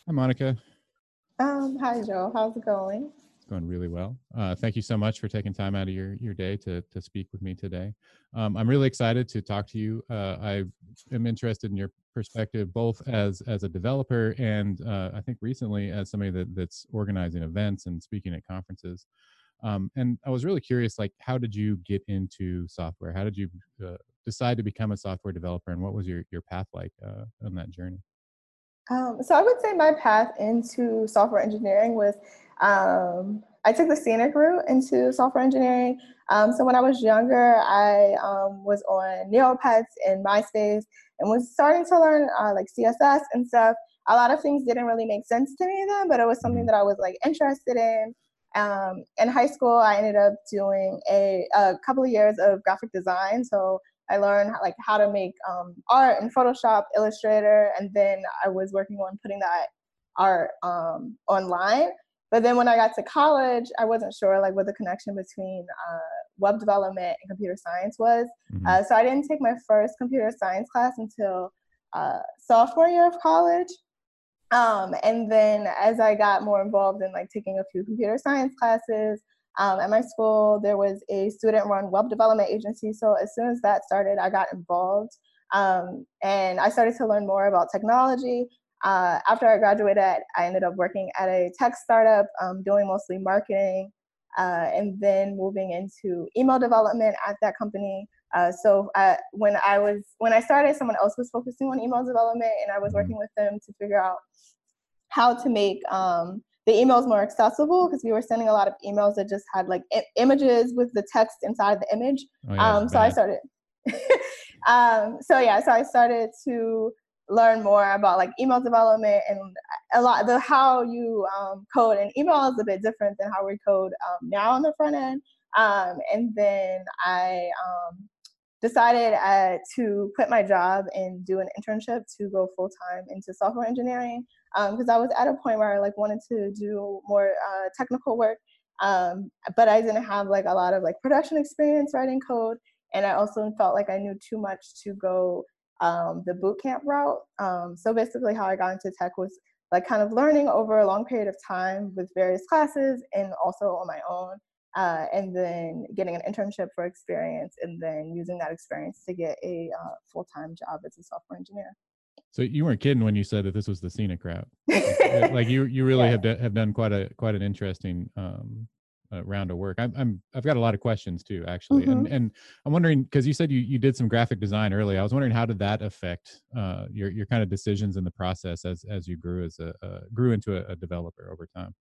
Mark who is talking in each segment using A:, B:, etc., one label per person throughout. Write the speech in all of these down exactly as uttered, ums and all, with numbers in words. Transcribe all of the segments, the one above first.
A: Hi, Monica.
B: Um, hi Joe, how's it going?
A: Going really well. Uh, thank you so much for taking time out of your your day to to speak with me today. Um, I'm really excited to talk to you. Uh, I am interested in your perspective, both as as a developer and uh, I think recently as somebody that that's organizing events and speaking at conferences. Um, and I was really curious, like, how did you get into software? How did you uh, decide to become a software developer, and what was your your path like uh, on that journey?
B: Um, so I would say my path into software engineering was um, I took the scenic route into software engineering. Um, so when I was younger, I um, was on Neopets and MySpace and was starting to learn uh, like C S S and stuff. A lot of things didn't really make sense to me then, but it was something
A: Hmm.
B: that I was like interested in. Um, in high school, I ended up doing a, a couple of years of graphic design. So I learned like how to make um, art in Photoshop, Illustrator, and then I was working on putting that art um, online. But then when I got to college, I wasn't sure like what the connection between uh, web development and computer science was.
A: Hmm.
B: Uh, so I didn't take my first computer science class until uh, sophomore year of college. Um, and then as I got more involved in like taking a few computer science classes um, at my school, there was a student-run web development agency. So as soon as that started, I got involved, um, and I started to learn more about technology. Uh, after I graduated, I ended up working at a tech startup, um, doing mostly marketing, uh, and then moving into email development at that company. Uh, so uh, when I was when I started, someone else was focusing on email development, and I was
A: Hmm.
B: working with them to figure out how to make um, the emails more accessible because we were sending a lot of emails that just had like I- images with the text inside the image.
A: Oh yeah, it's
B: Um, so I
A: bad.
B: started. um, so yeah, so I started to learn more about like email development and a lot the how you um, code and email is a bit different than how we code um, now on the front end. Um, and then I um, decided uh, to quit my job and do an internship to go full time into software engineering because um, I was at a point where I like wanted to do more uh, technical work, um, but I didn't have like a lot of like production experience writing code, and I also felt like I knew too much to go um, the boot camp route. Um, so basically, how I got into tech was like kind of learning over a long period of time with various classes and also on my own uh, and then getting an internship for experience, and then using that experience to get a uh, full time job as a software engineer.
A: So you weren't kidding when you said that this was the scenic route. Like, uh, like you you really
B: Yeah.
A: have d- have done quite a quite an interesting um, uh, round of work. I'm, I'm I've got a lot of questions too, actually, and
B: Mm-hmm.
A: and I'm wondering because you said you you did some graphic design early. I was wondering how did that affect uh, your your kind of decisions in the process as as you grew as a uh, grew into a, a developer over time.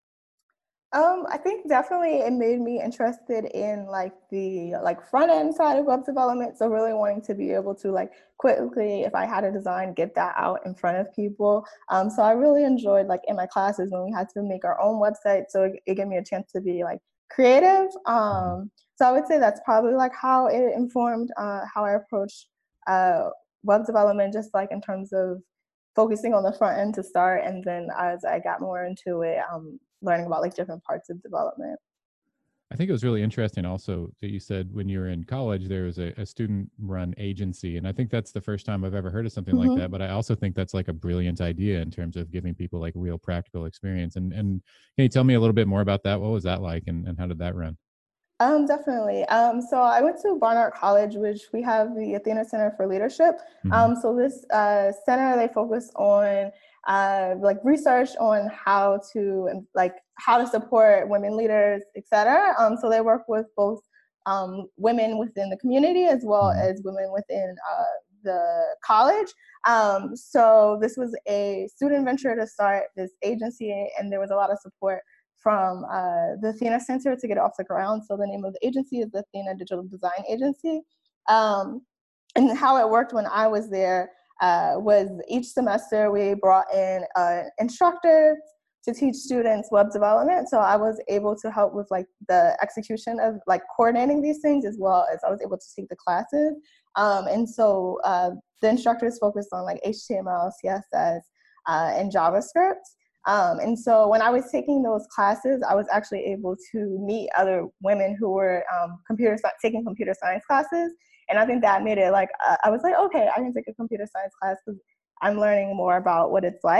B: Um, I think definitely it made me interested in like the like front end side of web development. So really wanting to be able to like quickly, if I had a design, get that out in front of people. Um, so I really enjoyed like in my classes when we had to make our own website. So it, it gave me a chance to be like creative.
A: Mhm.
B: Um, so I would say that's probably like how it informed uh, how I approach uh, web development, just like in terms of focusing on the front end to start, and then as I got more into it, um, learning about like different parts of development.
A: I think it was really interesting also that you said when you were in college there was a, a student run agency. And I think that's the first time I've ever heard of something like that.
B: Mm-hmm.
A: But I also think that's like a brilliant idea in terms of giving people like real practical experience. And and can you tell me a little bit more about that? What was that like and, and how did that run?
B: Um, definitely. Um, so I went to Barnard College, which we have the Athena Center for Leadership.
A: Hmm.
B: Um, so this uh, center, they focus on uh, like research on how to like how to support women leaders, et cetera. Um, so they work with both um, women within the community as well
A: Hmm.
B: as women within uh, the college. Um, so this was a student venture to start this agency, and there was a lot of support from uh, the Athena Center to get it off the ground. So the name of the agency is the Athena Digital Design Agency. Um, and how it worked when I was there uh, was each semester we brought in uh, instructors to teach students web development. So I was able to help with like the execution of like coordinating these things as well as I was able to take the classes. Um, and so uh, the instructors focused on like H T M L, C S S, uh, and JavaScript. Um, and so when I was taking those classes, I was actually able to meet other women who were um, computer taking computer science classes. And I think that made it like, uh, I was like, okay, I can take a computer science class because I'm learning more about what it's like.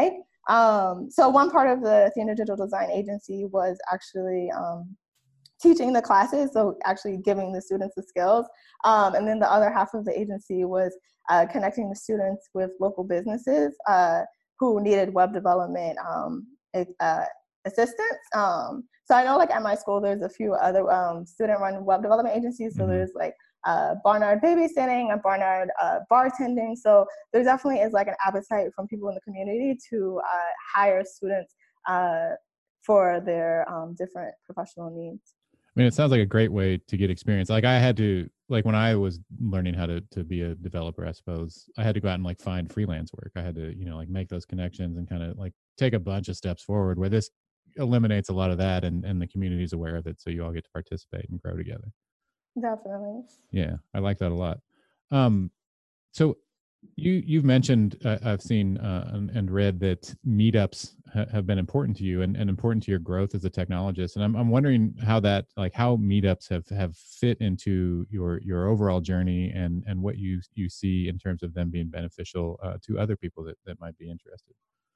B: Um, so one part of the Athena Digital Design Agency was actually um, teaching the classes, so actually giving the students the skills. Um, and then the other half of the agency was uh, connecting the students with local businesses uh, who needed web development um, uh, assistance. Um, so I know like at my school, there's a few other um, student-run web development agencies. So mm-hmm. there's like uh, Barnard babysitting and Barnard uh, bartending. So there definitely is like an appetite from people in the community to uh, hire students uh, for their um, different professional needs.
A: I mean, it sounds like a great way to get experience. Like I had to, like when I was learning how to to be a developer, I suppose I had to go out and like find freelance work. I had to, you know, like make those connections and kind of like take a bunch of steps forward, where this eliminates a lot of that, and and the community is aware of it, so you all get to participate and grow together.
B: Definitely.
A: Yeah, I like that a lot. Um, so you you've mentioned uh, I've seen uh, and, and read that meetups ha- have been important to you and, and important to your growth as a technologist, and I'm I'm wondering how that like how meetups have have fit into your your overall journey, and and what you you see in terms of them being beneficial uh, to other people that that might be interested.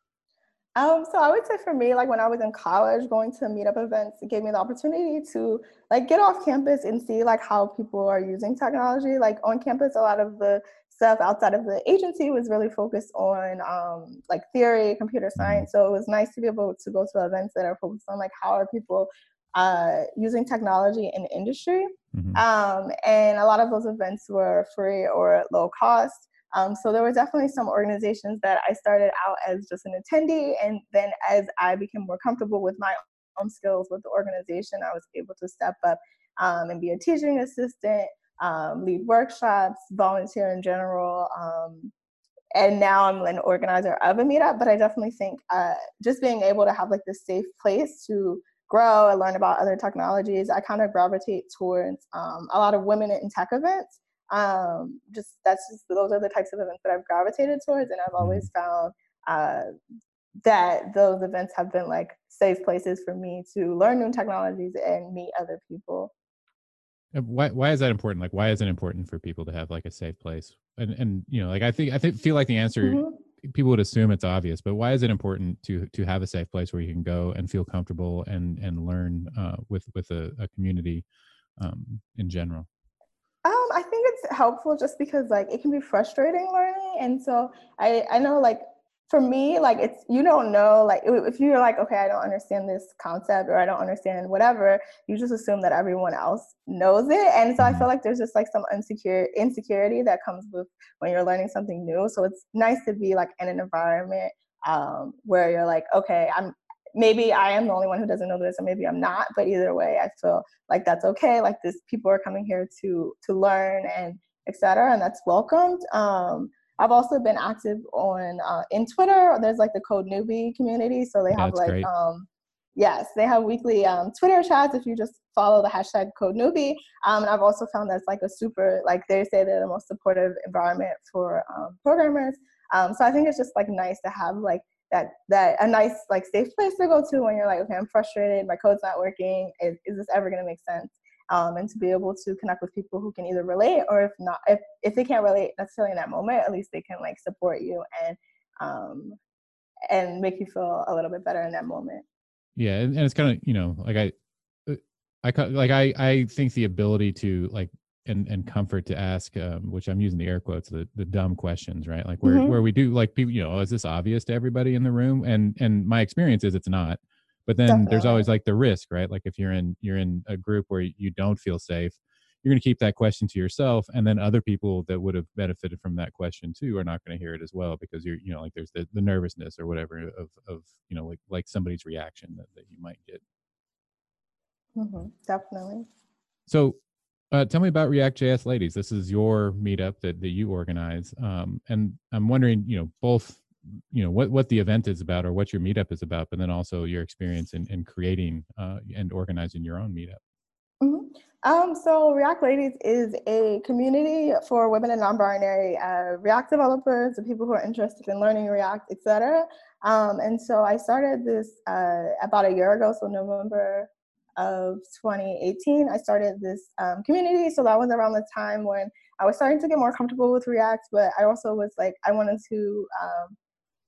B: Um, so I would say for me, like when I was in college, going to meetup events, it gave me the opportunity to like get off campus and see like how people are using technology. Like on campus, a lot of the stuff outside of the agency was really focused on um, like theory, computer science. Mm-hmm. So it was nice to be able to go to events that are focused on like how are people uh, using technology in industry. Mm-hmm. Um, and a lot of those events were free or low cost. Um, so there were definitely some organizations that I started out as just an attendee, and then as I became more comfortable with my own skills with the organization, I was able to step up um, and be a teaching assistant, um, lead workshops, volunteer in general, um, and now I'm an organizer of a meetup. But I definitely think uh, just being able to have like this safe place to grow and learn about other technologies, I kind of gravitate towards um, a lot of women in tech events. Um, just that's just those are the types of events that I've gravitated towards, and I've always found uh, that those events have been like safe places for me to learn new technologies and meet other people.
A: Why why is that important? Like, why is it important for people to have like a safe place? And and you know, like I think I think feel like the answer mm-hmm. people would assume it's obvious, but why is it important to to have a safe place where you can go and feel comfortable and and learn uh, with with a, a community um, in general?
B: Um, I think it's helpful just because like it can be frustrating learning. And so I, I know like for me, like it's, you don't know, like if you're like, okay, I don't understand this concept or I don't understand whatever, you just assume that everyone else knows it. And so mm-hmm. I feel like there's just like some insecure insecurity that comes with when you're learning something new. So it's nice to be like in an environment um, where you're like, okay, I'm, maybe I am the only one who doesn't know this, or maybe I'm not, but either way, I feel like that's okay. Like this, people are coming here to to learn and et cetera, and that's welcomed. Um, I've also been active on uh, in Twitter. There's like the Code Newbie community, so they have like um, yes, they have weekly um, Twitter chats if you just follow the hashtag Code Newbie. Um, and I've also found that's like a super like they say they're the most supportive environment for um, programmers. Um, so I think it's just like nice to have like that that a nice like safe place to go to when you're like, okay, I'm frustrated, my code's not working, is, is this ever going to make sense? Um, and to be able to connect with people who can either relate, or if not, if, if they can't relate necessarily in that moment, at least they can like support you and um, and make you feel a little bit better in that moment.
A: Yeah, and, and it's kind of, you know, like I, I like I I think the ability to like and and comfort to ask, um, which I'm using the air quotes, the the dumb questions, right? Like where mm-hmm. where we do like people, you know, is this obvious to everybody in the room? And and my experience is it's not. But then Definitely. There's always like the risk, right? Like if you're in you're in a group where you don't feel safe, you're going to keep that question to yourself, and then other people that would have benefited from that question too are not going to hear it as well, because you're, you know, like there's the, the nervousness or whatever of of you know like like somebody's reaction that, that you might get.
B: Mm-hmm. Definitely.
A: So uh, tell me about React J S Ladies. This is your meetup that, that you organize. Um, and I'm wondering, you know, both, you know, what, what the event is about or what your meetup is about, but then also your experience in, in creating uh, and organizing your own meetup.
B: Mm-hmm. Um, so React Ladies is a community for women and non-binary uh, React developers, the people who are interested in learning React, et cetera. Um, and so I started this uh, about a year ago, so November of twenty eighteen, I started this um, community. So that was around the time when I was starting to get more comfortable with React, but I also was like, I wanted to um,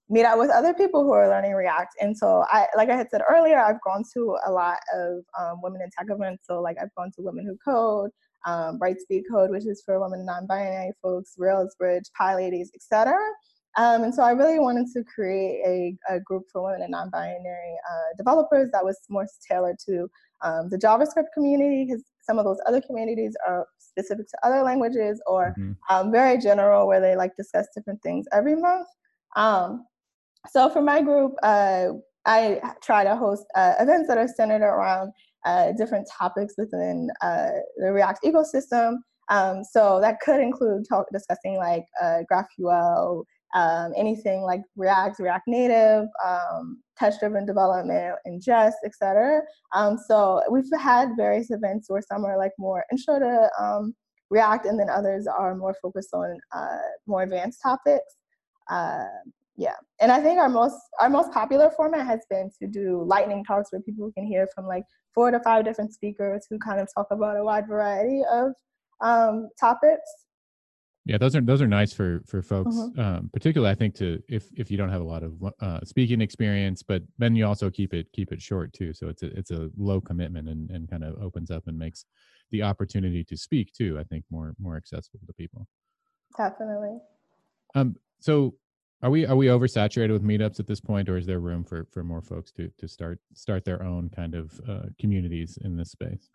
B: meet up with other people who are learning React. And so I, like I had said earlier, I've gone to a lot of um, women in tech events. So like I've gone to Women Who Code, um, Brightspeed Code, which is for women non-binary folks, RailsBridge, PyLadies, et cetera. Um, and so I really wanted to create a, a group for women and non-binary uh, developers that was more tailored to um, the JavaScript community, because some of those other communities are specific to other languages or
A: Mm-hmm.
B: um, very general, where they like discuss different things every month. Um, so for my group, uh, I try to host uh, events that are centered around uh, different topics within uh, the React ecosystem. Um, so that could include talk, discussing like uh, GraphQL, um, anything like React, React Native, um, test-driven development, Ingest, et cetera. Um, so we've had various events where some are like more intro to um, React, and then others are more focused on uh, more advanced topics. Uh, yeah, and I think our most our most popular format has been to do lightning talks where people can hear from like four to five different speakers who kind of talk about a wide variety of um, topics.
A: Yeah, those are those are nice for for folks,
B: Mm-hmm.
A: um, particularly I think to if if you don't have a lot of uh, speaking experience, but then you also keep it keep it short too. So it's a it's a low commitment and and kind of opens up and makes the opportunity to speak too, I think, more more accessible to people.
B: Definitely.
A: Um. So are we are we oversaturated with meetups at this point, or is there room for for more folks to to start start their own kind of uh, communities in this space?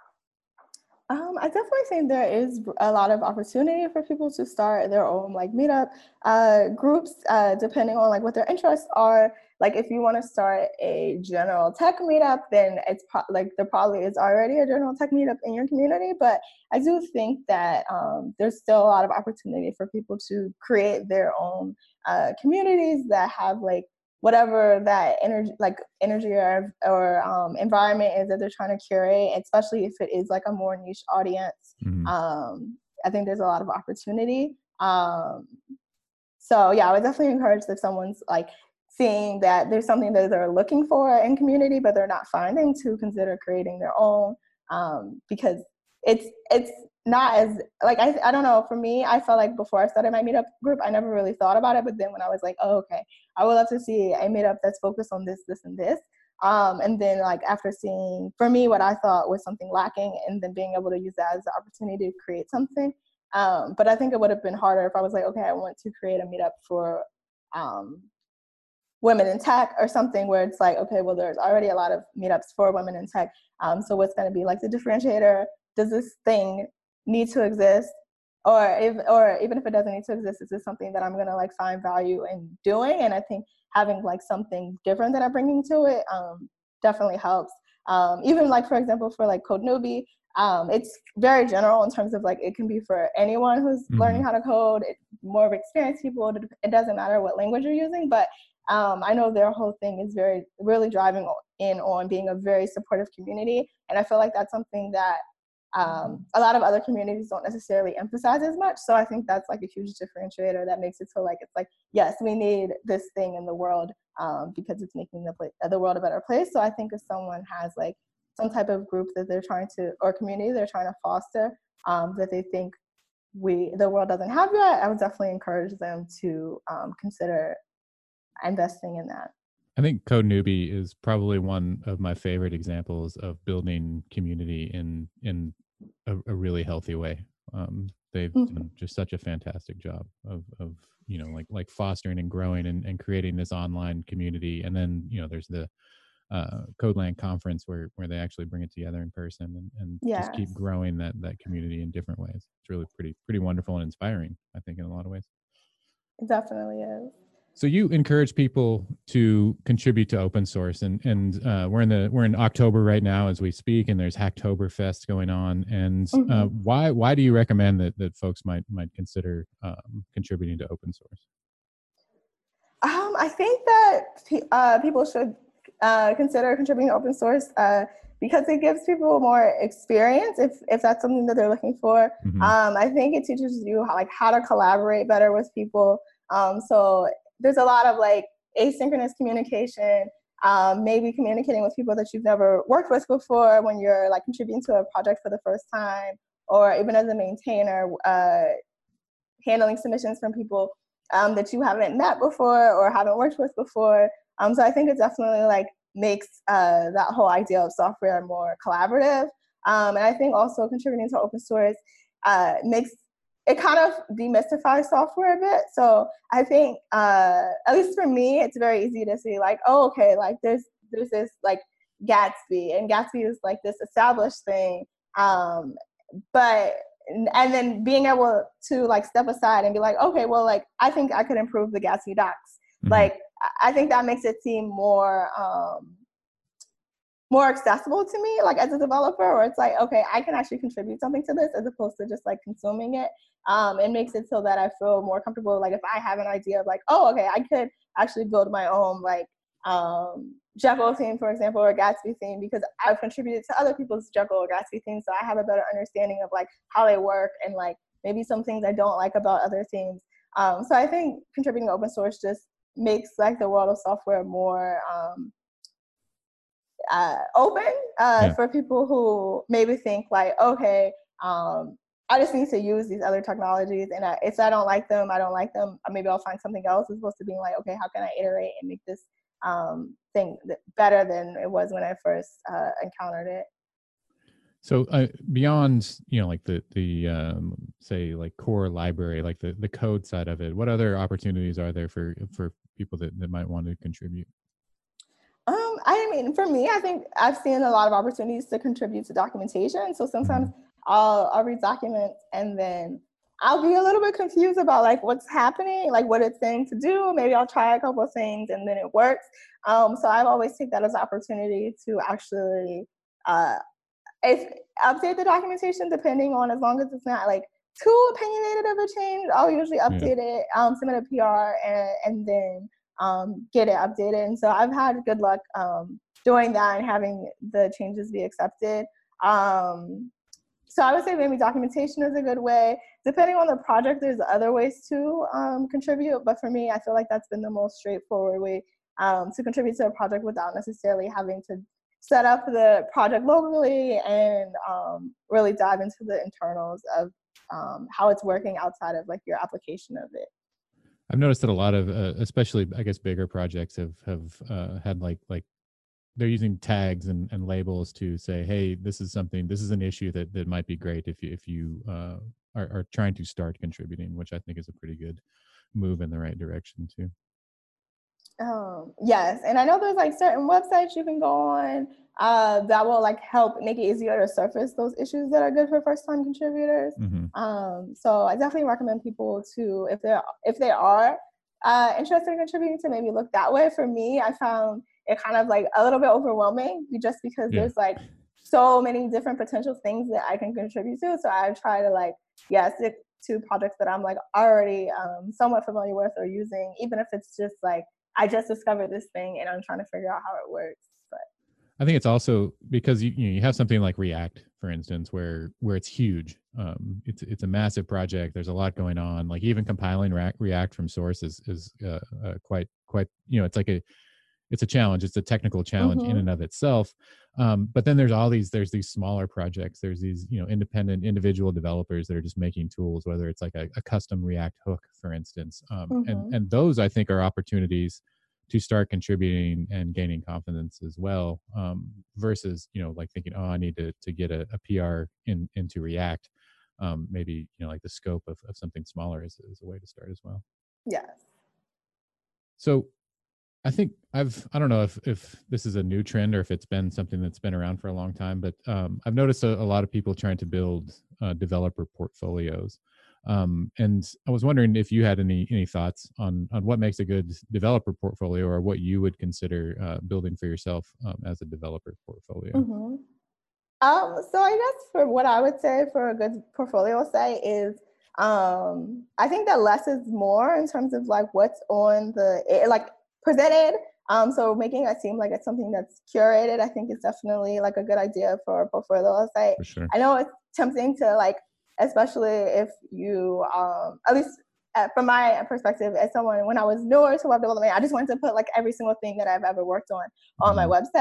B: Um, I definitely think there is a lot of opportunity for people to start their own like meetup uh, groups, uh, depending on like what their interests are. Like if you want to start a general tech meetup, then it's pro- like there probably is already a general tech meetup in your community. But I do think that um, there's still a lot of opportunity for people to create their own uh, communities that have like whatever that energy, like energy or, or um, environment is that they're trying to curate, especially if it is like a more niche audience.
A: Mm-hmm.
B: Um, I think there's a lot of opportunity. Um, so yeah, I would definitely encourage if someone's like seeing that there's something that they're looking for in community, but they're not finding, to consider creating their own, um, because it's it's not as like I I don't know, for me, I felt like before I started my meetup group, I never really thought about it, but then when I was like, oh, okay, I would love to see a meetup that's focused on this, this, and this. Um, and then like after seeing, for me, what I thought was something lacking, and then being able to use that as the opportunity to create something. Um, but I think it would have been harder if I was like, okay, I want to create a meetup for um, women in tech or something, where it's like, okay, well, there's already a lot of meetups for women in tech. Um, so what's going to be like the differentiator? Does this thing need to exist? Or if, or even if it doesn't need to exist, is this something that I'm going to like find value in doing? And I think having like something different that I'm bringing to it um, definitely helps. Um, even like, for example, for like Code Newbie, um, it's very general in terms of like, it can be for anyone who's
A: Mm-hmm.
B: learning how to code, it, more of experienced people. It doesn't matter what language you're using, but um, I know their whole thing is very, really driving in on being a very supportive community. And I feel like that's something that um, a lot of other communities don't necessarily emphasize as much. So I think that's like a huge differentiator that makes it feel like it's like, yes, we need this thing in the world um, because it's making the, pla- the world a better place. So I think if someone has like some type of group that they're trying to, or community they're trying to foster, um, that they think we, the world doesn't have yet, I would definitely encourage them to um, consider investing in that.
A: I think Code Newbie is probably one of my favorite examples of building community in in a, a really healthy way. Um, they've
B: Mm-hmm.
A: done just such a fantastic job of of you know like like fostering and growing and, and creating this online community. And then you know there's the uh, Codeland conference where where they actually bring it together in person and, and just
B: Yes,
A: keep growing that that community in different ways. It's really pretty pretty wonderful and inspiring, I think, in a lot of ways.
B: it definitely is.
A: So you encourage people to contribute to open source, and and uh, we're in the we're in October right now as we speak, and there's Hacktoberfest going on. And
B: Mm-hmm.
A: uh, why why do you recommend that that folks might might consider um, contributing to open source?
B: Um, I think that uh, people should uh, consider contributing to open source uh, because it gives people more experience if if that's something that they're looking for.
A: Mm-hmm.
B: Um, I think it teaches you how, like how to collaborate better with people. Um, so there's a lot of like asynchronous communication, um, maybe communicating with people that you've never worked with before when you're like contributing to a project for the first time, or even as a maintainer, uh, handling submissions from people. um, that you haven't met before or haven't worked with before. Um, so I think it definitely like makes uh, that whole idea of software more collaborative. Um, and I think also contributing to open source uh, makes it kind of demystifies software a bit. So I think, uh, at least for me, it's very easy to see like, oh, okay, like there's there's this like Gatsby, and Gatsby is like this established thing. Um, but and then being able to like step aside and be like, okay, well, like I think I could improve the Gatsby docs. Mm-hmm. Like I think that makes it seem more um, more accessible to me, like as a developer, or it's like, okay, I can actually contribute something to this as opposed to just like consuming it. Um, it makes it so that I feel more comfortable. Like if I have an idea of like, oh, okay, I could actually build my own like um, Jekyll theme, for example, or Gatsby theme, because I've contributed to other people's Jekyll or Gatsby themes. So I have a better understanding of like how they work and like maybe some things I don't like about other themes. Um, so I think contributing open source just makes like the world of software more um, uh, open uh, yeah. for people who maybe think like, okay, um, I just need to use these other technologies, and I, if I don't like them, I don't like them. Maybe I'll find something else, as opposed to being like, okay, how can I iterate and make this um, thing better than it was when I first uh, encountered it.
A: So uh, beyond, you know, like the the um, say like core library, like the the code side of it, what other opportunities are there for for people that, that might want to contribute?
B: Um, I mean, for me, I think I've seen a lot of opportunities to contribute to documentation. So sometimes mm-hmm. I'll I'll read documents and then I'll be a little bit confused about like what's happening, like what it's saying to do. Maybe I'll try a couple of things and then it works. Um, so I've always take that as an opportunity to actually uh, if, update the documentation, depending on, as long as it's not like too opinionated of a change, I'll usually update yeah. it, um, submit a P R, and, and then um, get it updated. And so I've had good luck um, doing that and having the changes be accepted. Um, so I would say maybe documentation is a good way. Depending on the project, there's other ways to um, contribute. But for me, I feel like that's been the most straightforward way um, to contribute to a project without necessarily having to set up the project locally and um, really dive into the internals of um, how it's working outside of like your application of it.
A: I've noticed that a lot of, uh, especially I guess bigger projects have have uh, had like like they're using tags and, and labels to say, hey, this is something, this is an issue that, that might be great if you if you uh, are, are trying to start contributing, which I think is a pretty good move in the right direction too.
B: Um, yes, and I know there's like certain websites you can go on uh, that will like help make it easier to surface those issues that are good for first-time contributors. Mm-hmm. Um, so I definitely recommend people to, if they're if they are uh, interested in contributing, to maybe look that way. For me, I found it kind of like a little bit overwhelming just because yeah. there's like so many different potential things that I can contribute to. So I try to like, yeah, stick to projects that I'm like already um, somewhat familiar with or using, even if it's just like, I just discovered this thing and I'm trying to figure out how it works. But
A: I think it's also because you you, know, you have something like React, for instance, where where it's huge. Um, it's it's a massive project. There's a lot going on. Like even compiling React, React from source is is uh, uh, quite quite you know it's like a it's a challenge. It's a technical challenge mm-hmm. in and of itself. Um, but then there's all these, there's these smaller projects. There's these, you know, independent individual developers that are just making tools, whether it's like a, a custom React hook, for instance. Um, mm-hmm. and, and those I think are opportunities to start contributing and gaining confidence as well. Um, versus, you know, like thinking, oh, I need to, to get a, a P R in, into React. Um, maybe, you know, like the scope of, of something smaller is, is a way to start as well.
B: Yes.
A: So I think I've, I don't know if, if this is a new trend or if it's been something that's been around for a long time, but um, I've noticed a, a lot of people trying to build uh, developer portfolios. Um, and I was wondering if you had any any thoughts on, on what makes a good developer portfolio or what you would consider uh, building for yourself um, as a developer portfolio.
B: Mm-hmm. Um, so I guess for what I would say for a good portfolio site is um, I think that less is more in terms of like what's on the, it, like, presented. Um, so making it seem like it's something that's curated, I think is definitely like a good idea for a portfolio site.
A: For sure.
B: I know it's tempting to like, especially if you, um, at least uh, from my perspective as someone, when I was newer to web development, I just wanted to put like every single thing that I've ever worked on on mm-hmm. my website.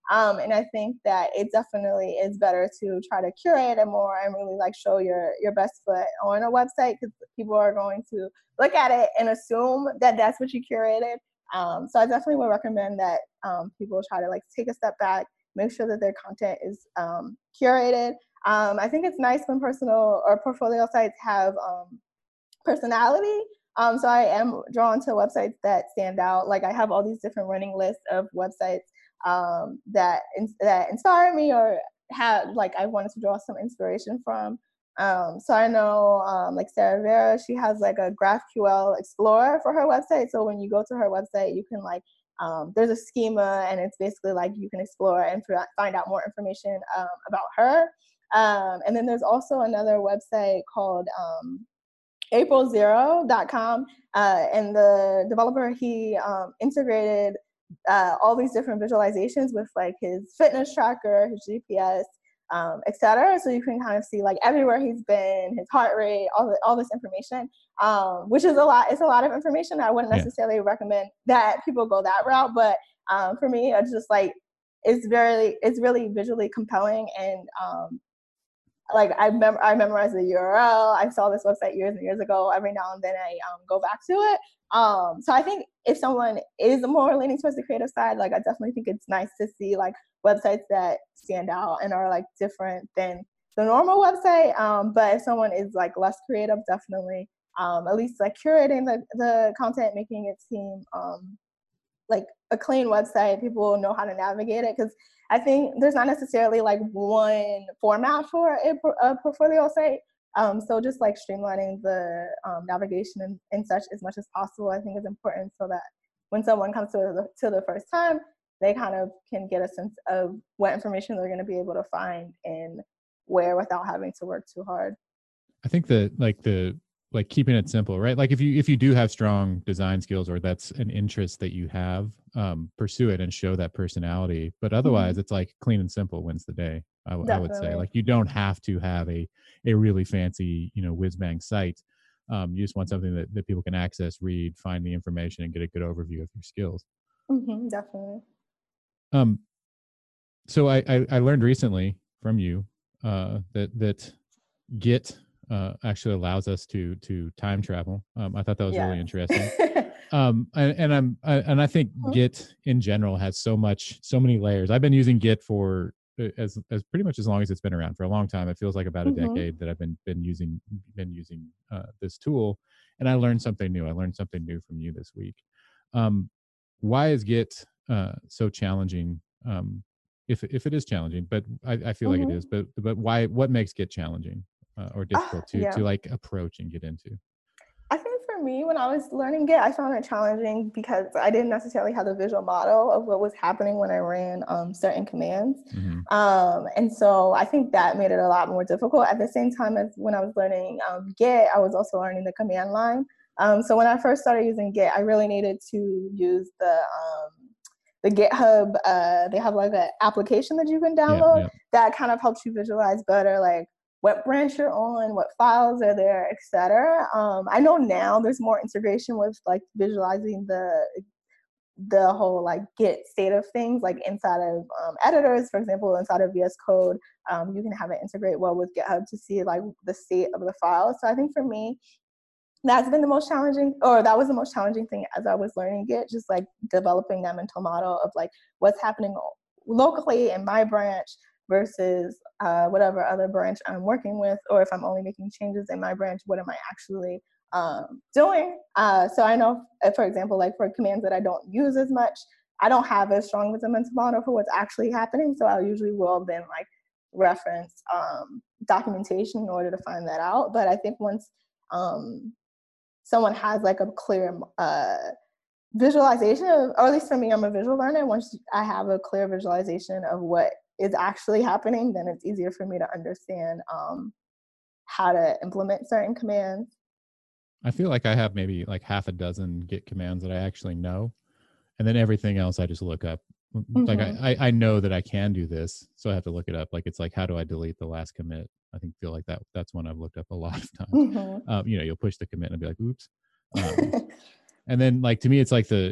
B: Um, and I think that it definitely is better to try to curate it more and really like show your your best foot on a website, because people are going to look at it and assume that that's what you curated. Um, so I definitely would recommend that um, people try to like take a step back, make sure that their content is um, curated. Um, I think it's nice when personal or portfolio sites have um, personality. Um, so I am drawn to websites that stand out. Like I have all these different running lists of websites um, that that inspire me or have like I wanted to draw some inspiration from. Um, so I know um, like Sarah Vera, she has like a GraphQL Explorer for her website. So when you go to her website, you can like um, there's a schema, and it's basically like you can explore and find out more information um, about her. Um, and then there's also another website called um, april zero dot com, uh, and the developer, he um, integrated uh, all these different visualizations with like his fitness tracker, his G P S, um, et cetera. So you can kind of see like everywhere he's been, his heart rate, all the, all this information, um, which is a lot. It's a lot of information. I wouldn't necessarily yeah. recommend that people go that route, but um, for me, it's just like it's very, it's really visually compelling, and um, like I mem- I memorized the U R L. I saw this website years and years ago. Every now and then I um, go back to it. Um, so I think if someone is more leaning towards the creative side, like I definitely think it's nice to see like websites that stand out and are like different than the normal website. Um, but if someone is like less creative, definitely um, at least like curating the, the content, making it seem um, like a clean website, people know how to navigate it. Because I think there's not necessarily like one format for a, a portfolio site. Um, so just like streamlining the um, navigation and, and such as much as possible, I think is important, so that when someone comes to the, to the first time, they kind of can get a sense of what information they're going to be able to find and where without having to work too hard.
A: I think that like the like keeping it simple, right? Like if you if you do have strong design skills, or that's an interest that you have, um, pursue it and show that personality. But otherwise, mm-hmm. it's like clean and simple wins the day. I, w- I would say, like, you don't have to have a a really fancy, you know, whiz bang site. Um, you just want something that, that people can access, read, find the information, and get a good overview of your skills.
B: Mm-hmm, definitely.
A: Um, so I, I I learned recently from you uh, that that Git uh, actually allows us to to time travel. Um, I thought that was yeah. really interesting. um, and, and I'm I, and I think mm-hmm. Git in general has so much, so many layers. I've been using Git for as as pretty much as long as it's been around, for a long time. It feels like about a mm-hmm. decade that I've been been using been using uh, this tool, and I learned something new. I learned something new from you this week. Um, why is Git uh, so challenging? Um, if if it is challenging, but I, I feel mm-hmm. like it is. But but why? What makes Git challenging? Uh, or difficult uh, to yeah. to like approach and get into?
B: I think for me, when I was learning Git, I found it challenging because I didn't necessarily have the visual model of what was happening when I ran um, certain commands. Mm-hmm. Um, and so I think that made it a lot more difficult. At the same time as when I was learning um, Git, I was also learning the command line. Um, so when I first started using Git, I really needed to use the um, the GitHub. Uh, they have like an application that you can download yeah, yeah. that kind of helps you visualize better, like what branch you're on, what files are there, et cetera. Um, I know now there's more integration with like visualizing the the whole like Git state of things, like inside of um, editors, for example, inside of V S Code, um, you can have it integrate well with GitHub to see like the state of the file. So I think for me, that's been the most challenging, or that was the most challenging thing as I was learning Git, just like developing that mental model of like what's happening locally in my branch versus uh, whatever other branch I'm working with, or if I'm only making changes in my branch, what am I actually um, doing? Uh, so I know, if, for example, like for commands that I don't use as much, I don't have as strong of a mental model for what's actually happening. So I usually will then like reference um, documentation in order to find that out. But I think once um, someone has like a clear uh, visualization, of, or at least for me, I'm a visual learner. Once I have a clear visualization of what is actually happening, then it's easier for me to understand um, how to implement certain commands.
A: I feel like I have maybe like half a dozen Git commands that I actually know, and then everything else I just look up. Mm-hmm. Like I, I know that I can do this, so I have to look it up. Like it's like, how do I delete the last commit? I think feel like that that's one I've looked up a lot of times. Mm-hmm. Um, you know, you'll push the commit and be like, oops. Um, and then like to me, it's like the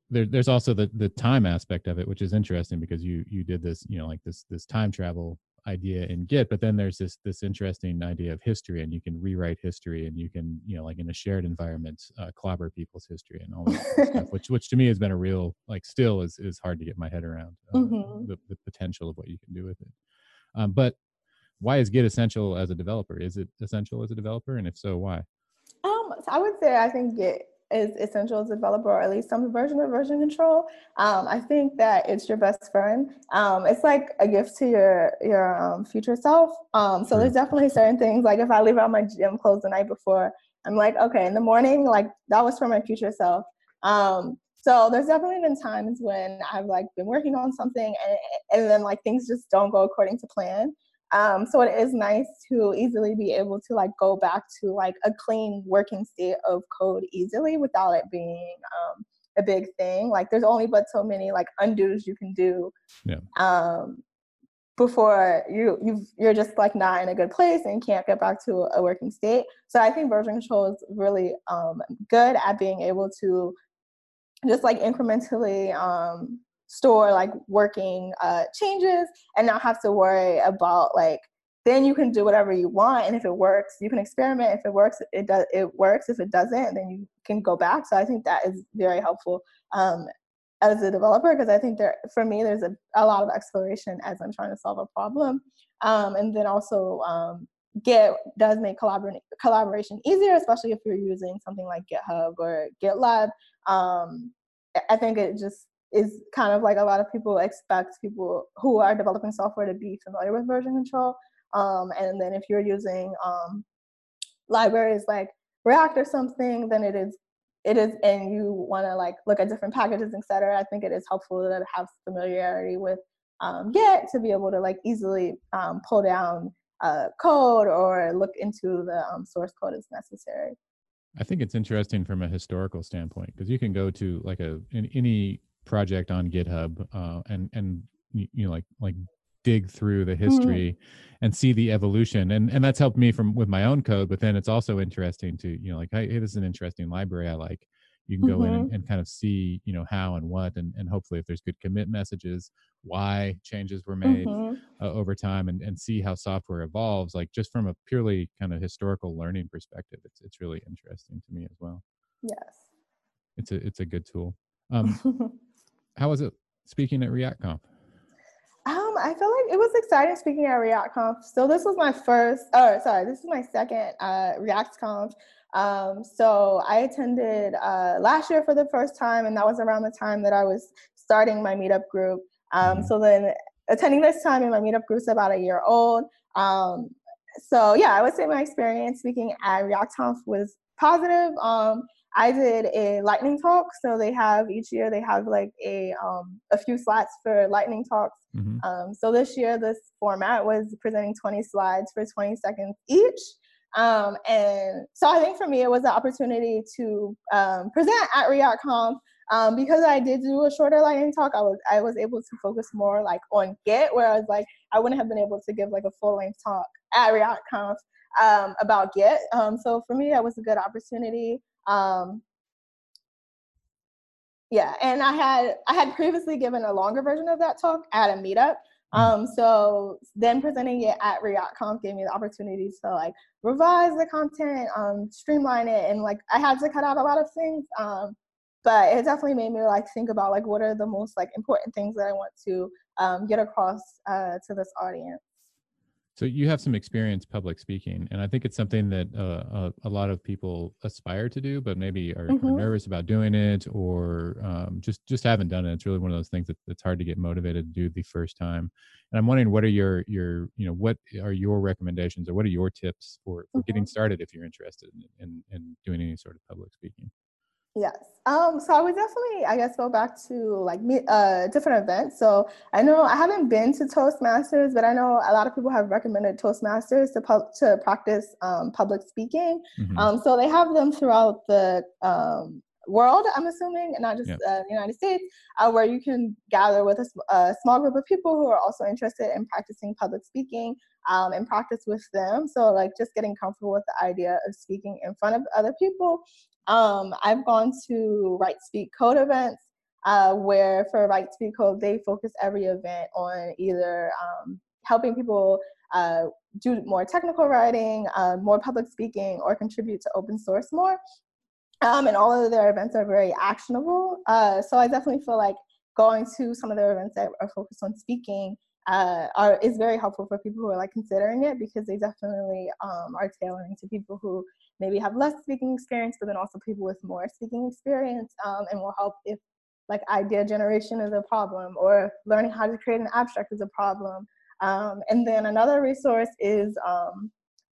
A: there, there's also the the time aspect of it, which is interesting because you you did this, you know, like this this time travel idea in Git, but then there's this this interesting idea of history, and you can rewrite history, and you can, you know, like in a shared environment, uh, clobber people's history and all that kind of stuff, which which to me has been a real, like, still is is hard to get my head around, uh,
B: hmm
A: the the potential of what you can do with it. Um, but why is Git essential as a developer? Is it essential as a developer, and if so, why?
B: Um, so I would say I think Git is essential as a developer, or at least some version of version control. Um, I think that it's your best friend. Um, it's like a gift to your your um, future self. Um, so
A: True.
B: there's definitely certain things, like if I leave out my gym clothes the night before, I'm like, okay, in the morning, like that was for my future self. Um, so there's definitely been times when I've like been working on something and and then like things just don't go according to plan. Um, so it is nice to easily be able to like go back to like a clean working state of code easily without it being um, a big thing. Like there's only but so many like undos you can do
A: Yeah.
B: um, before you you you're just like not in a good place and can't get back to a working state. So I think version control is really um, good at being able to just like incrementally um, store like working uh, changes and not have to worry about like then you can do whatever you want, and if it works you can experiment. If it works, it does it works. If it doesn't, then you can go back. So I think that is very helpful um, as a developer, because I think there for me there's a, a lot of exploration as I'm trying to solve a problem, um, and then also um, Git does make collabor- collaboration easier, especially if you're using something like GitHub or GitLab. um, I think it just is kind of like a lot of people expect people who are developing software to be familiar with version control. Um, and then if you're using um, libraries like React or something, then it is it is, and you want to like look at different packages, et cetera. I think it is helpful to have familiarity with um, Git to be able to like easily um, pull down uh, code or look into the um, source code as necessary.
A: I think it's interesting from a historical standpoint because you can go to like a in, any project on GitHub, uh, and and you, you know, like like dig through the
B: Mm-hmm.
A: history and see the evolution, and and that's helped me from with my own code. But then it's also interesting to, you know, like, hey, this is an interesting library I like. You can go in and,
B: Mm-hmm.
A: and kind of see, you know, how and what, and and hopefully if there's good commit messages, why changes were made
B: Mm-hmm.
A: uh, over time, and, and see how software evolves, like just from a purely kind of historical learning perspective. It's it's really interesting to me as well.
B: Yes.
A: It's a it's a good tool. Um, how was it speaking at ReactConf?
B: Um, I feel like it was exciting speaking at ReactConf. So this was my first, oh, sorry, this is my second uh, ReactConf. Um, so I attended uh, last year for the first time, and that was around the time that I was starting my meetup group. Um,
A: Mhm.
B: so then attending this time in my meetup group is about a year old. Um, so yeah, I would say my experience speaking at ReactConf was positive. Um, I did a lightning talk. So they have each year they have like a um, a few slots for lightning talks.
A: Mhm.
B: Um, so this year, this format was presenting twenty slides for twenty seconds each. Um, and so I think for me, it was an opportunity to um, present at ReactConf. Um, because I did do a shorter lightning talk, I was I was able to focus more like on Git, whereas like I wouldn't have been able to give like a full length talk at ReactConf um, about Git. Um, so for me, that was a good opportunity. Um, yeah, and I had I had previously given a longer version of that talk at a meetup.
A: Mm.
B: Um, so then presenting it at ReactConf gave me the opportunity to like revise the content, um, streamline it, and like I had to cut out a lot of things. Um, but it definitely made me like think about like what are the most like important things that I want to um, get across uh, to this audience.
A: So you have some experience public speaking, and I think it's something that uh, a, a lot of people aspire to do, but maybe are, are
B: Mm-hmm.
A: nervous about doing it, or um, just just haven't done it. It's really one of those things that it's hard to get motivated to do the first time. And I'm wondering, what are your your you know what are your recommendations, or what are your tips for for getting
B: Mm-hmm.
A: started if you're interested in in, in doing any sort of public speaking?
B: Yes. Um, so I would definitely, I guess, go back to like me, uh, different events. So I know I haven't been to Toastmasters, but I know a lot of people have recommended Toastmasters to pu- to practice um, public speaking.
A: Hmm.
B: Um, so they have them throughout the um, world, I'm assuming, and not just
A: Yeah.
B: uh, the United States, uh, where you can gather with a, s- a small group of people who are also interested in practicing public speaking um, and practice with them. So like just getting comfortable with the idea of speaking in front of other people. um, I've gone to Write Speak Code events. uh, where for Write to Be Code, they focus every event on either um, helping people uh, do more technical writing, uh, more public speaking, or contribute to open source more. Um, and all of their events are very actionable. Uh, so I definitely feel like going to some of their events that are focused on speaking uh, are is very helpful for people who are like considering it, because they definitely um, are tailoring to people who maybe have less speaking experience, but then also people with more speaking experience, um, and will help if like idea generation is a problem, or learning how to create an abstract is a problem. Um, and then another resource is um,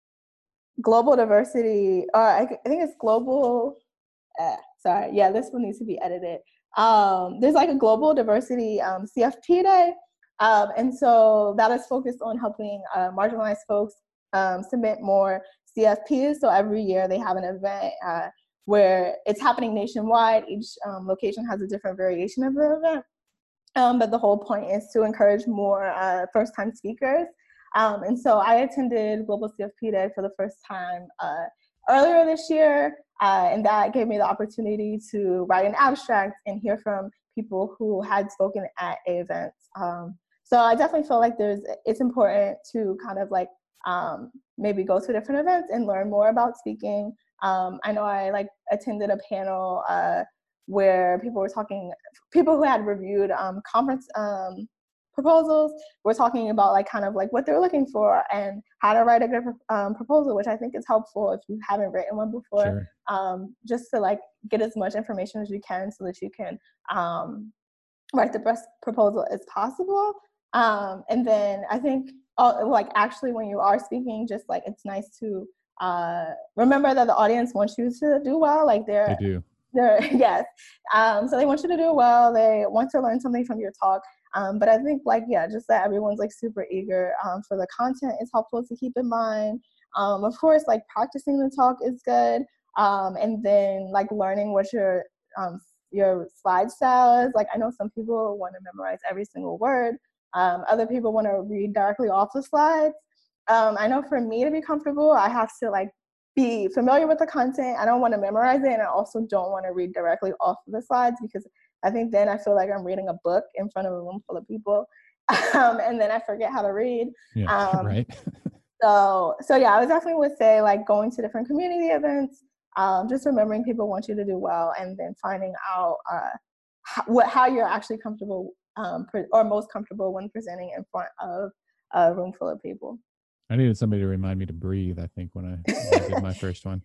B: Global Diversity, or I, I think it's Global, uh, sorry, yeah, this one needs to be edited. Um, there's like a Global Diversity um, C F P Day, um, and so that is focused on helping uh, marginalized folks um, submit more C F Ps. So every year they have an event uh, where it's happening nationwide. Each um, location has a different variation of the event. Um, but the whole point is to encourage more uh, first-time speakers. Um, and so I attended Global C F P Day for the first time uh, earlier this year, uh, and that gave me the opportunity to write an abstract and hear from people who had spoken at events. Um, so I definitely feel like there's it's important to kind of like um, maybe go to different events and learn more about speaking. Um, I know I like attended a panel uh, where people were talking, people who had reviewed um, conference um, proposals were talking about like kind of like what they're looking for and how to write a good um, proposal, which I think is helpful if you haven't written one before,
A: Sure.
B: um, just to like get as much information as you can so that you can um, write the best proposal as possible. Um, and then I think uh, like actually when you are speaking, just like it's nice to uh, remember that the audience wants you to do well. Like they're
A: They do.
B: They're, yes. Um, so they want you to do well. They want to learn something from your talk. Um, but I think like, yeah, just that everyone's like super eager um, for the content is helpful to keep in mind. Um, of course, like practicing the talk is good. Um, and then like learning what your, um, your slide style is. Like I know some people want to memorize every single word. Um, other people want to read directly off the slides. Um, I know for me to be comfortable, I have to like be familiar with the content. I don't want to memorize it, and I also don't want to read directly off of the slides, because I think then I feel like I'm reading a book in front of a room full of people, um, and then I forget how to read.
A: Yeah,
B: Um,
A: right.
B: so, so yeah, I would definitely would say like going to different community events, um, just remembering people want you to do well, and then finding out uh, how, what how you're actually comfortable um, pre- or most comfortable when presenting in front of a room full of people.
A: I needed somebody to remind me to breathe, I think, when I, when I did my first one.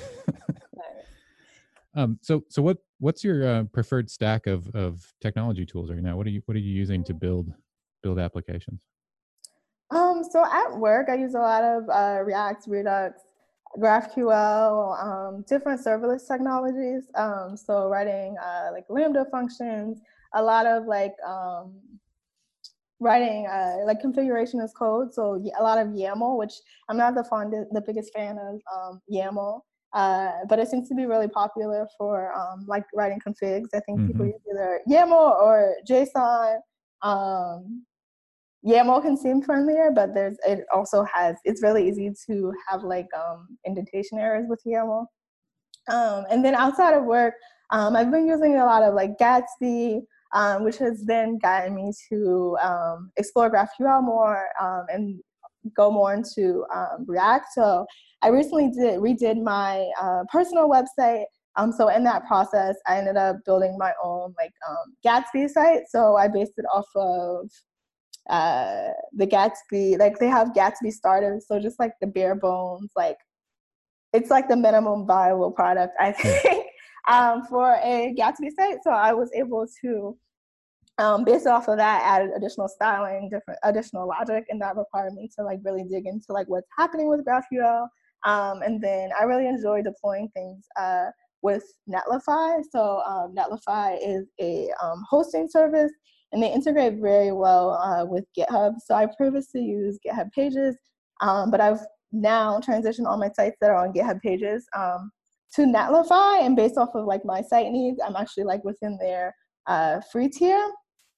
A: um, so so what what's your uh, preferred stack of, of technology tools right now? What are you what are you using to build build applications?
B: Um, so at work, I use a lot of uh, React, Redux, GraphQL, um, different serverless technologies. Um, so writing uh, like Lambda functions, a lot of like um, writing uh, like configuration as code. So a lot of YAML, which I'm not the fondest, the biggest fan of um, YAML, uh, but it seems to be really popular for um, like writing configs. I think mm-hmm. people use either YAML or JSON. Um, YAML can seem friendlier, but there's it also has it's really easy to have like um, indentation errors with YAML. Um, and then outside of work, um, I've been using a lot of like Gatsby, um, which has then gotten me to um, explore GraphQL more um, and go more into um, React. So I recently did redid my uh, personal website. Um, so in that process, I ended up building my own like um, Gatsby site. So I based it off of uh, the Gatsby, like they have Gatsby starters. So just like the bare bones, like it's like the minimum viable product, I think, um, for a Gatsby site. So I was able to, um, based off of that, add additional styling, different additional logic, and that required me to like really dig into like what's happening with GraphQL. Um, and then I really enjoy deploying things uh, with Netlify. So um, Netlify is a um, hosting service, and they integrate very well uh, with GitHub. So I previously used GitHub Pages, um, but I've now transition all my sites that are on GitHub Pages um, to Netlify, and based off of like my site needs, I'm actually like within their uh, free tier.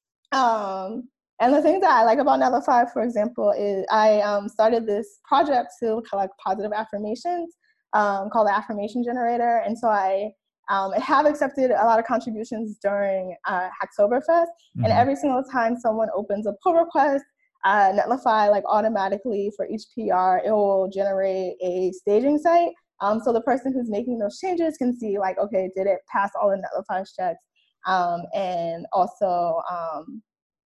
B: Um, and the things that I like about Netlify, for example, is I um, started this project to collect positive affirmations um, called the Affirmation Generator, and so I Um, I have accepted a lot of contributions during uh, Hacktoberfest, mm-hmm. and every single time someone opens a pull request, uh, Netlify, like automatically for each P R, it will generate a staging site. Um, so the person who's making those changes can see like, okay, did it pass all the Netlify checks? Um, and also, um,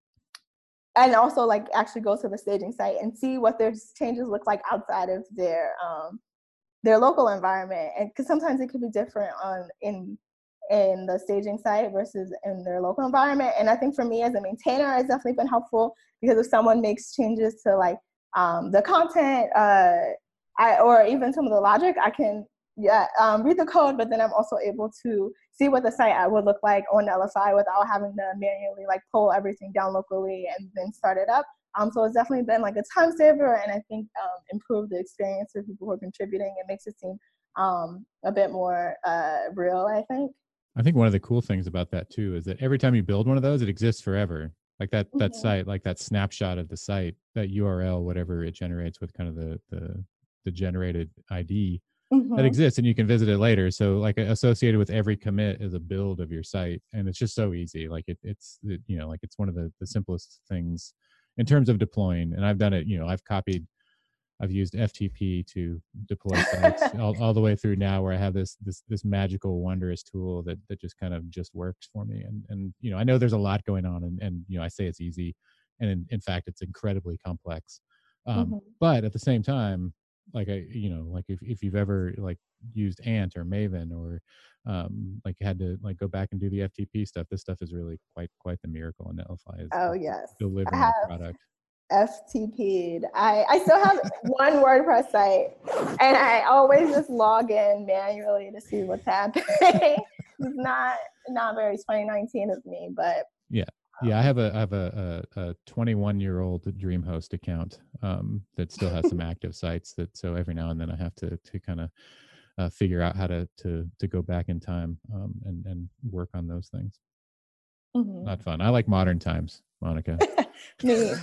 B: and also like actually go to the staging site and see what their changes look like outside of their um, their local environment. And because sometimes it could be different on in in the staging site versus in their local environment. And I think for me as a maintainer, it's definitely been helpful, because if someone makes changes to like um, the content, uh, I or even some of the logic, I can yeah um, read the code, but then I'm also able to see what the site would look like on Netlify without having to manually like pull everything down locally and then start it up. Um, so it's definitely been like a time saver, and I think um, improved the experience for people who are contributing. It makes it seem um, a bit more uh, real, I think.
A: I think one of the cool things about that too is that every time you build one of those, it exists forever. Like that that mm-hmm. site, like that snapshot of the site, that U R L, whatever it generates with kind of the the, the generated I D, mm-hmm. that exists, and you can visit it later. So like associated with every commit is a build of your site, and it's just so easy. Like it, it's it, you know like it's one of the the simplest things in terms of deploying. And I've done it. You know, I've copied. I've used F T P to deploy sites all, all the way through now, where I have this this this magical, wondrous tool that that just kind of just works for me. And and you know, I know there's a lot going on, and and you know, I say it's easy, and in, in fact, it's incredibly complex. Um, mm-hmm. But at the same time, like I, you know, like if if you've ever like used Ant or Maven or um, like had to like go back and do the F T P stuff, this stuff is really quite quite the miracle. And Netlify is
B: oh yes
A: delivering the product.
B: F T P'd. I, I still have one WordPress site, and I always just log in manually to see what's happening. It's not not very twenty nineteen of me, but
A: yeah, yeah. I have a I have a a twenty-one year old DreamHost account um, that still has some active sites. That so every now and then I have to to kind of uh, figure out how to to to go back in time um, and and work on those things. Mm-hmm. Not fun. I like modern times, Monica.
B: Me.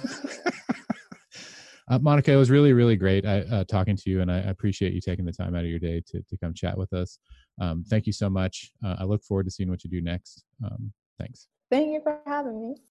A: uh, Monica, it was really, really great uh, talking to you, and I appreciate you taking the time out of your day to, to come chat with us. Um, thank you so much. Uh, I look forward to seeing what you do next. Um, thanks.
B: Thank you for having me.